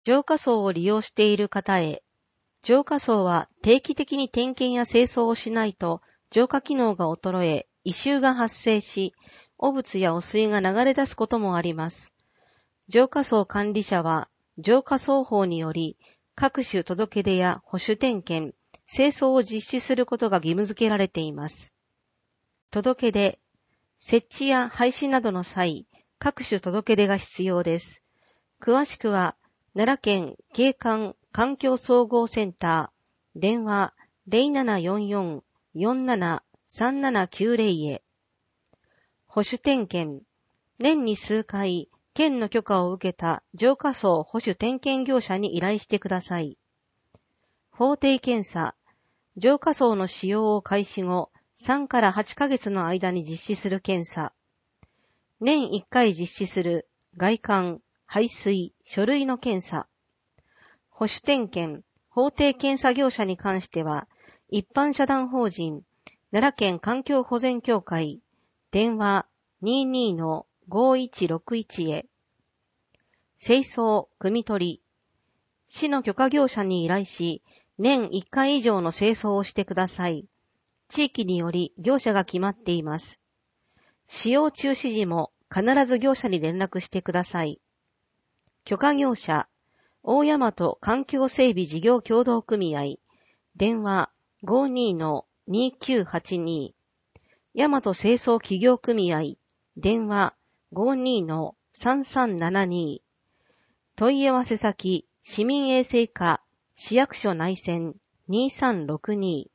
浄化槽を利用している方へ。浄化槽は定期的に点検や清掃をしないと浄化機能が衰え、異臭が発生し、汚物や汚水が流れ出すこともあります。浄化槽管理者は、浄化槽法により、各種届出や保守点検、清掃を実施することが義務付けられています。届出、設置や廃止などの際、各種届出が必要です。詳しくは、奈良県景観環境総合センター、電話 0744-473790 へ。保守点検、年に数回、県の許可を受けた浄化槽保守点検業者に依頼してください。法定検査、浄化槽の使用を開始後、3から8ヶ月の間に実施する検査。年1回実施する外観、排水、書類の検査。保守点検、法定検査業者に関しては、一般社団法人、奈良県環境保全協会、電話 22-5161 へ。清掃、汲み取り。市の許可業者に依頼し、年1回以上の清掃をしてください。地域により業者が決まっています。使用中止時も必ず業者に連絡してください。許可業者、大大和環境整備事業協同組合、電話 52-2982、大和清掃企業組合、電話 52-3372、問い合わせ先、市民衛生課、市役所内線2362